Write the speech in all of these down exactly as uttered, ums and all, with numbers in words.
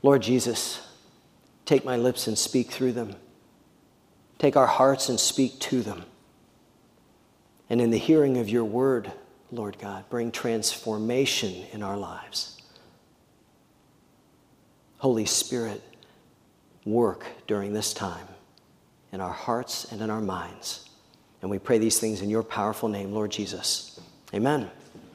Lord Jesus, take my lips and speak through them. Take our hearts and speak to them. And in the hearing of your word, Lord God, bring transformation in our lives. Holy Spirit, work during this time in our hearts and in our minds. And we pray these things in your powerful name, Lord Jesus. Amen.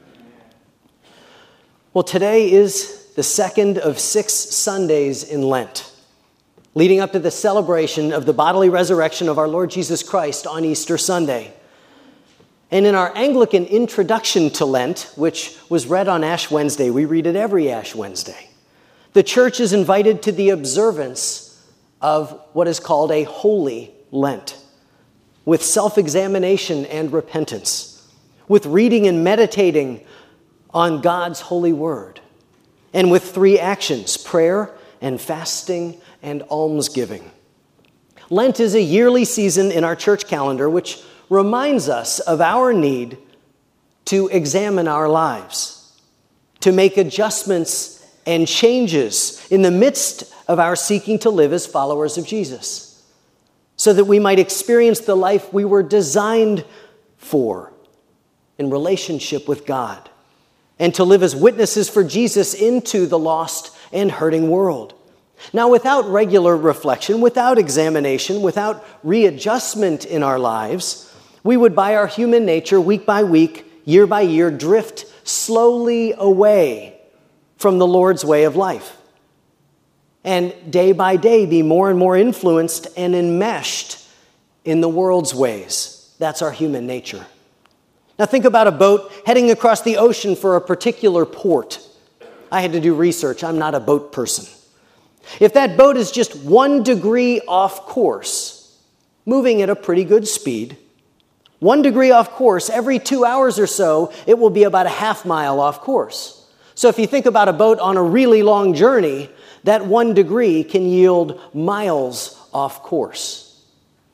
Well, today is the second of six Sundays in Lent, leading up to the celebration of the bodily resurrection of our Lord Jesus Christ on Easter Sunday. And in our Anglican introduction to Lent, which was read on Ash Wednesday, we read it every Ash Wednesday, the church is invited to the observance of what is called a Holy Lent, with self-examination and repentance, with reading and meditating on God's holy word, and with three actions: prayer and fasting and almsgiving. Lent is a yearly season in our church calendar which reminds us of our need to examine our lives, to make adjustments and changes in the midst of our seeking to live as followers of Jesus, so that we might experience the life we were designed for in relationship with God, and to live as witnesses for Jesus into the lost and hurting world. Now, without regular reflection, without examination, without readjustment in our lives, we would, by our human nature, week by week, year by year, drift slowly away from the Lord's way of life, and day by day be more and more influenced and enmeshed in the world's ways. That's our human nature. Now think about a boat heading across the ocean for a particular port. I had to do research. I'm not a boat person. If that boat is just one degree off course, moving at a pretty good speed, one degree off course, every two hours or so, it will be about a half mile off course. So if you think about a boat on a really long journey, that one degree can yield miles off course.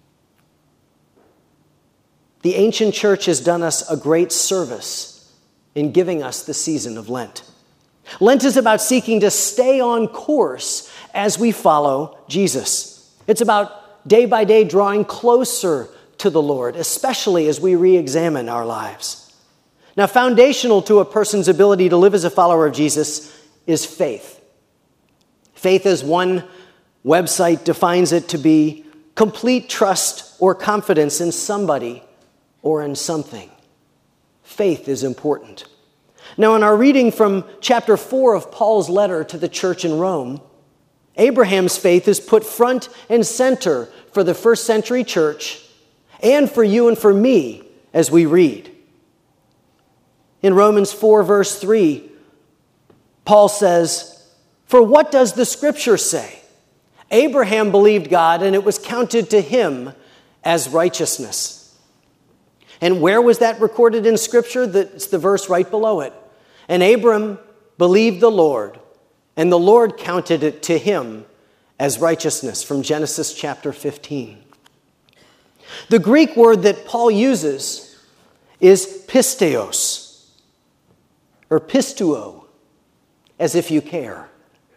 The ancient church has done us a great service in giving us the season of Lent. Lent is about seeking to stay on course as we follow Jesus. It's about day by day drawing closer to the Lord, especially as we re-examine our lives. Now, foundational to a person's ability to live as a follower of Jesus is faith. Faith, as one website defines it, to be complete trust or confidence in somebody or in something. Faith is important. Now, in our reading from chapter four of Paul's letter to the church in Rome, Abraham's faith is put front and center for the first century church and for you and for me as we read. In Romans four, verse three, Paul says, "For what does the scripture say? Abraham believed God, and it was counted to him as righteousness." And where was that recorded in scripture? It's the verse right below it. "And Abram believed the Lord, and the Lord counted it to him as righteousness," from Genesis chapter fifteen. The Greek word that Paul uses is pisteos, or pistuo, as if you care.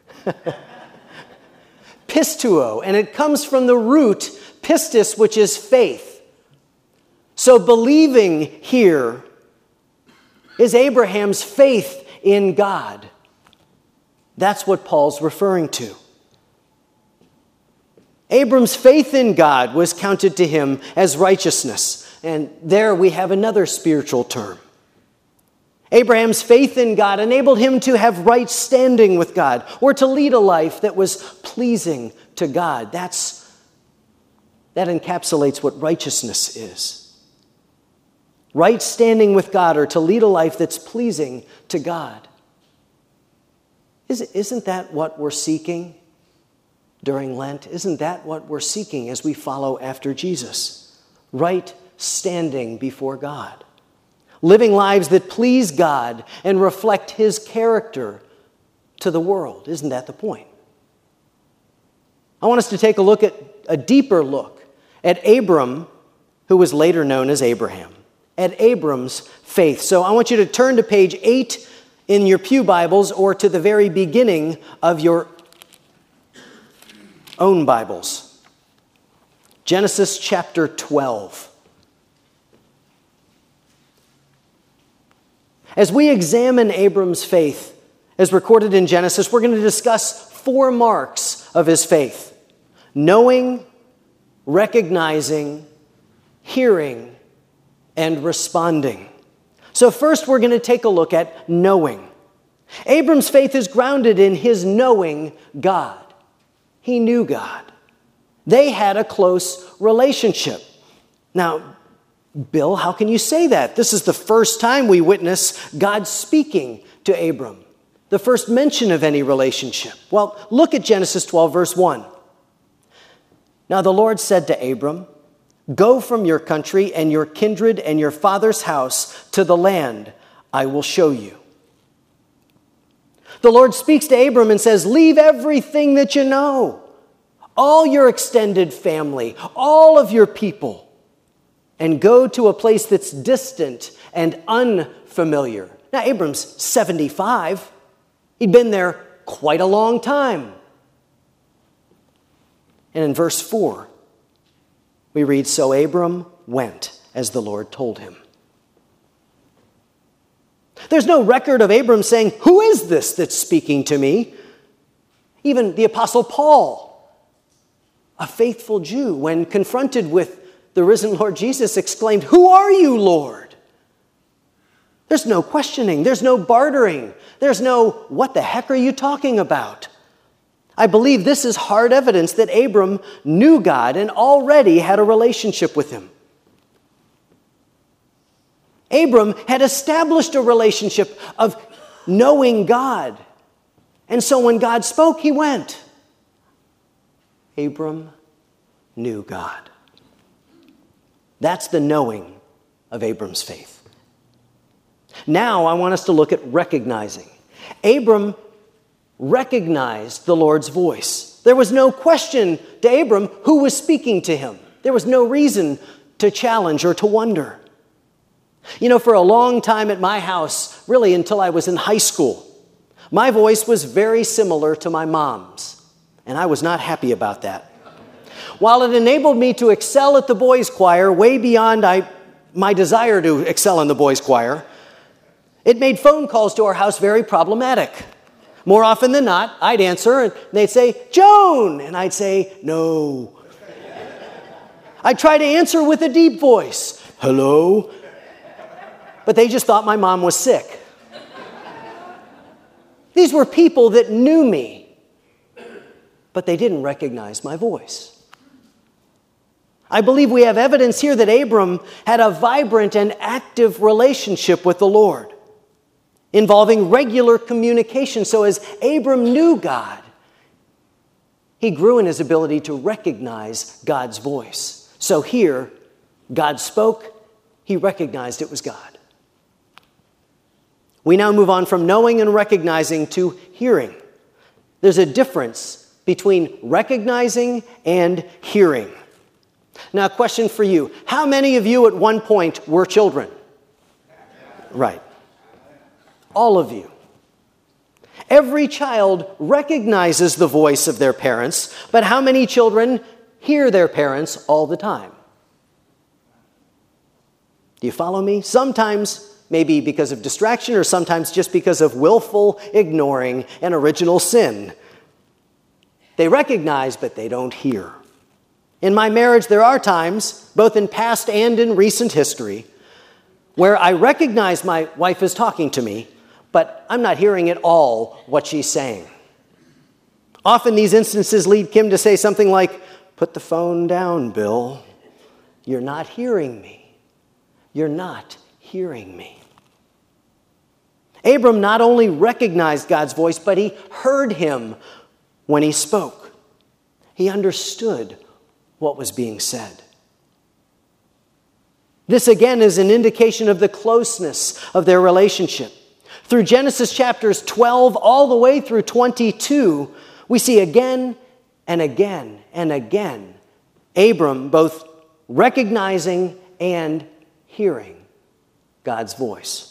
Pistuo, and it comes from the root pistis, which is faith. So believing here is Abraham's faith in God. That's what Paul's referring to. Abram's faith in God was counted to him as righteousness. And there we have another spiritual term. Abraham's faith in God enabled him to have right standing with God, or to lead a life that was pleasing to God. That's, that encapsulates what righteousness is. Right standing with God, or to lead a life that's pleasing to God. Isn't that what we're seeking during Lent? Isn't that what we're seeking as we follow after Jesus? Right standing before God. Living lives that please God and reflect his character to the world. Isn't that the point? I want us to take a look at a deeper look at Abram, who was later known as Abraham, at Abram's faith. So I want you to turn to page eight in your pew Bibles, or to the very beginning of your own Bibles. Genesis chapter twelve. As we examine Abram's faith, as recorded in Genesis, we're going to discuss four marks of his faith: knowing, recognizing, hearing, and responding. So first, we're going to take a look at knowing. Abram's faith is grounded in his knowing God. He knew God. They had a close relationship. Now, Bill, how can you say that? This is the first time we witness God speaking to Abram, the first mention of any relationship. Well, look at Genesis twelve, verse one. Now the Lord said to Abram, "Go from your country and your kindred and your father's house to the land I will show you." The Lord speaks to Abram and says, leave everything that you know, all your extended family, all of your people, and go to a place that's distant and unfamiliar. Now, Abram's seventy-five. He'd been there quite a long time. And in verse four, we read, "So Abram went as the Lord told him." There's no record of Abram saying, "Who is this that's speaking to me?" Even the Apostle Paul, a faithful Jew, when confronted with the risen Lord Jesus, exclaimed, "Who are you, Lord?" There's no questioning. There's no bartering. There's no, "What the heck are you talking about?" I believe this is hard evidence that Abram knew God and already had a relationship with him. Abram had established a relationship of knowing God. And so when God spoke, he went. Abram knew God. That's the knowing of Abram's faith. Now I want us to look at recognizing. Abram recognized the Lord's voice. There was no question to Abram who was speaking to him. There was no reason to challenge or to wonder. You know, for a long time at my house, really until I was in high school, my voice was very similar to my mom's, and I was not happy about that. While it enabled me to excel at the boys' choir way beyond I, my desire to excel in the boys' choir, it made phone calls to our house very problematic. More often than not, I'd answer, and they'd say, "Joan," and I'd say, "No." I'd try to answer with a deep voice, "Hello?" But they just thought my mom was sick. These were people that knew me, but they didn't recognize my voice. I believe we have evidence here that Abram had a vibrant and active relationship with the Lord, involving regular communication. So as Abram knew God, he grew in his ability to recognize God's voice. So here, God spoke, he recognized it was God. We now move on from knowing and recognizing to hearing. There's a difference between recognizing and hearing. Now, a question for you. How many of you at one point were children? Right. All of you. Every child recognizes the voice of their parents, but how many children hear their parents all the time? Do you follow me? Sometimes maybe because of distraction, or sometimes just because of willful ignoring and original sin. They recognize, but they don't hear. In my marriage, there are times, both in past and in recent history, where I recognize my wife is talking to me, but I'm not hearing at all what she's saying. Often these instances lead Kim to say something like, "Put the phone down, Bill. You're not hearing me. You're not hearing me." Abram not only recognized God's voice, but he heard him when he spoke. He understood what was being said. This again is an indication of the closeness of their relationship. Through Genesis chapters twelve all the way through twenty-two, we see again and again and again Abram both recognizing and hearing God's voice.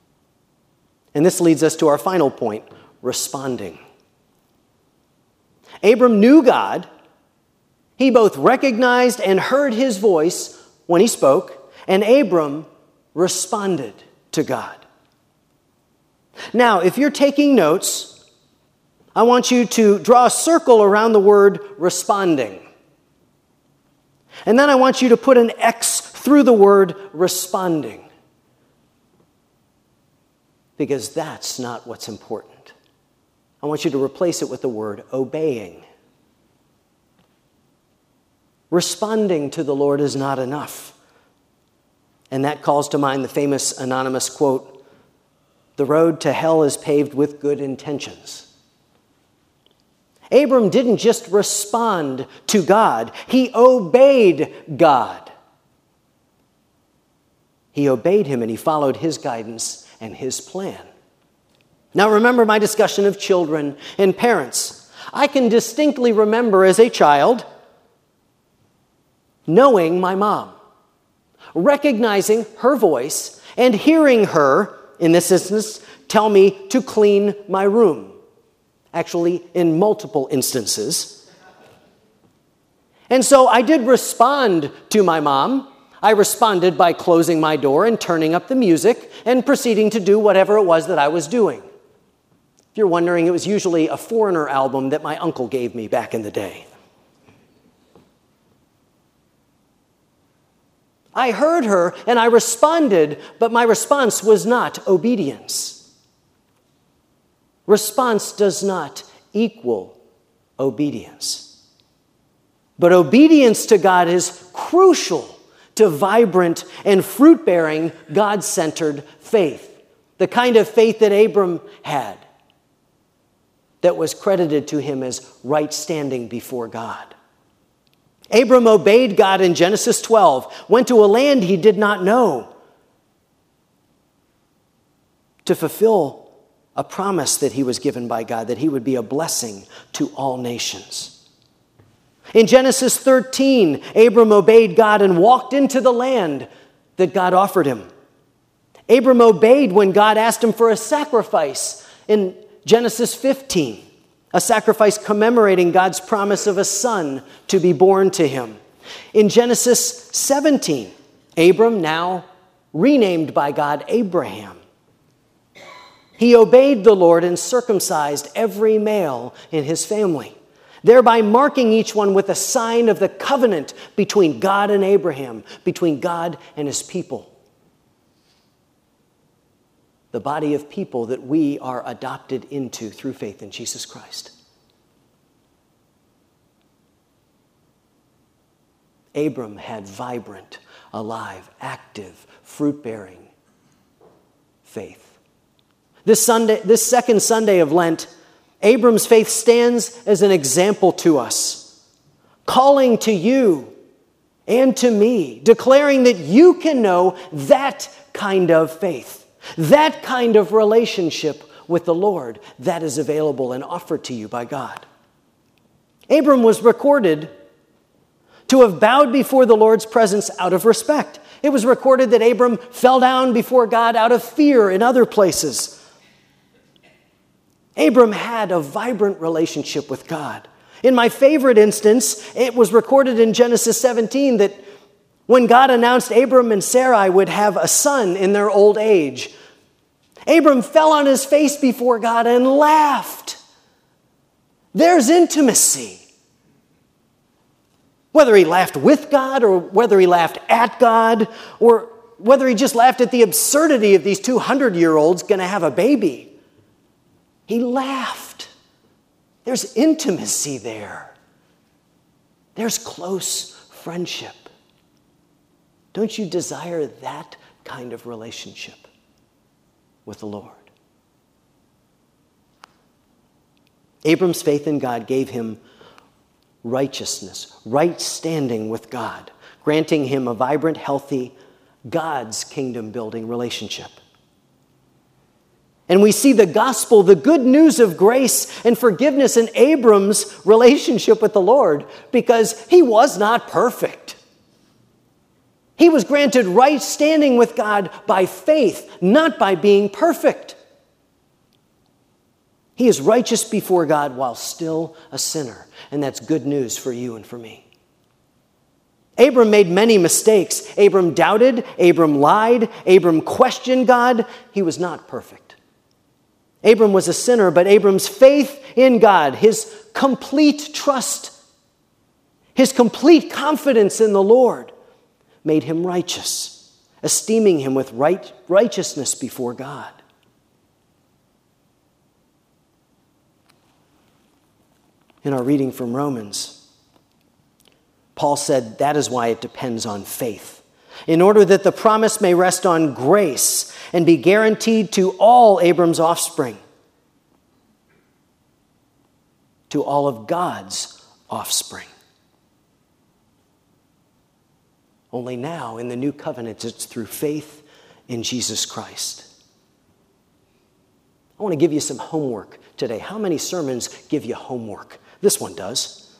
And this leads us to our final point, responding. Abram knew God. He both recognized and heard his voice when he spoke, and Abram responded to God. Now, if you're taking notes, I want you to draw a circle around the word responding. And then I want you to put an X through the word responding. Because that's not what's important. I want you to replace it with the word obeying. Responding to the Lord is not enough. And that calls to mind the famous anonymous quote, "The road to hell is paved with good intentions." Abram didn't just respond to God, he obeyed God. He obeyed him and he followed his guidance and his plan. Now remember my discussion of children and parents. I can distinctly remember as a child knowing my mom, recognizing her voice, and hearing her, in this instance, tell me to clean my room. Actually, in multiple instances. And so I did respond to my mom. I responded by closing my door and turning up the music and proceeding to do whatever it was that I was doing. If you're wondering, it was usually a Foreigner album that my uncle gave me back in the day. I heard her and I responded, but my response was not obedience. Response does not equal obedience. But obedience to God is crucial to vibrant and fruit-bearing, God-centered faith. The kind of faith that Abram had that was credited to him as right standing before God. Abram obeyed God in Genesis twelve, went to a land he did not know to fulfill a promise that he was given by God, that he would be a blessing to all nations. In Genesis thirteen, Abram obeyed God and walked into the land that God offered him. Abram obeyed when God asked him for a sacrifice in Genesis fifteen, a sacrifice commemorating God's promise of a son to be born to him. In Genesis seventeen, Abram, now renamed by God Abraham, he obeyed the Lord and circumcised every male in his family, thereby marking each one with a sign of the covenant between God and Abraham, between God and his people. The body of people that we are adopted into through faith in Jesus Christ. Abram had vibrant, alive, active, fruit-bearing faith. This Sunday, this second Sunday of Lent, Abram's faith stands as an example to us, calling to you and to me, declaring that you can know that kind of faith, that kind of relationship with the Lord that is available and offered to you by God. Abram was recorded to have bowed before the Lord's presence out of respect. It was recorded that Abram fell down before God out of fear in other places. Abram had a vibrant relationship with God. In my favorite instance, it was recorded in Genesis seventeen that when God announced Abram and Sarai would have a son in their old age, Abram fell on his face before God and laughed. There's intimacy. Whether he laughed with God or whether he laughed at God or whether he just laughed at the absurdity of these two hundred-year-olds going to have a baby. He laughed. There's intimacy there. There's close friendship. Don't you desire that kind of relationship with the Lord? Abram's faith in God gave him righteousness, right standing with God, granting him a vibrant, healthy, God's kingdom-building relationship. And we see the gospel, the good news of grace and forgiveness in Abram's relationship with the Lord because he was not perfect. He was granted right standing with God by faith, not by being perfect. He is righteous before God while still a sinner. And that's good news for you and for me. Abram made many mistakes. Abram doubted. Abram lied. Abram questioned God. He was not perfect. Abram was a sinner, but Abram's faith in God, his complete trust, his complete confidence in the Lord made him righteous, esteeming him with right, righteousness before God. In our reading from Romans, Paul said that is why it depends on faith, in order that the promise may rest on grace and be guaranteed to all Abram's offspring, to all of God's offspring. Only now, in the new covenant, it's through faith in Jesus Christ. I want to give you some homework today. How many sermons give you homework? This one does.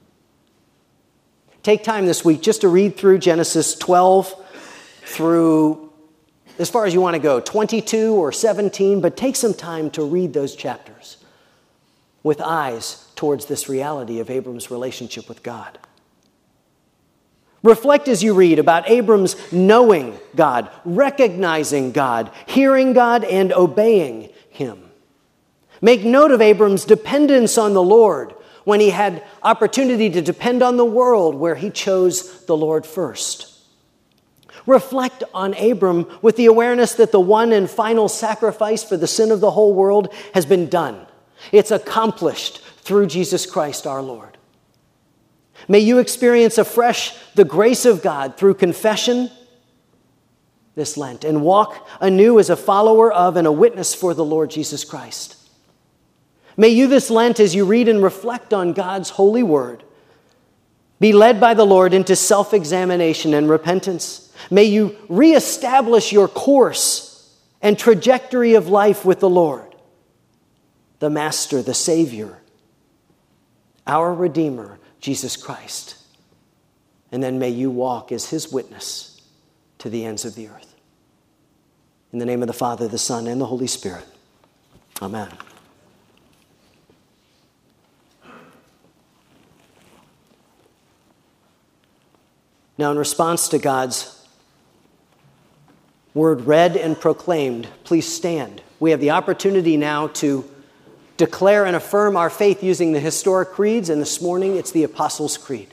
Take time this week just to read through Genesis twelve through, as far as you want to go, twenty-two or seventeen, but take some time to read those chapters with eyes towards this reality of Abram's relationship with God. Reflect as you read about Abram's knowing God, recognizing God, hearing God, and obeying Him. Make note of Abram's dependence on the Lord when he had opportunity to depend on the world where he chose the Lord first. Reflect on Abram with the awareness that the one and final sacrifice for the sin of the whole world has been done. It's accomplished through Jesus Christ our Lord. May you experience afresh the grace of God through confession this Lent and walk anew as a follower of and a witness for the Lord Jesus Christ. May you this Lent, as you read and reflect on God's holy word, be led by the Lord into self-examination and repentance. May you reestablish your course and trajectory of life with the Lord, the Master, the Savior, our Redeemer, Jesus Christ. And then may you walk as His witness to the ends of the earth. In the name of the Father, the Son, and the Holy Spirit. Amen. Now, in response to God's word read and proclaimed, please stand. We have the opportunity now to declare and affirm our faith using the historic creeds, and this morning it's the Apostles' Creed.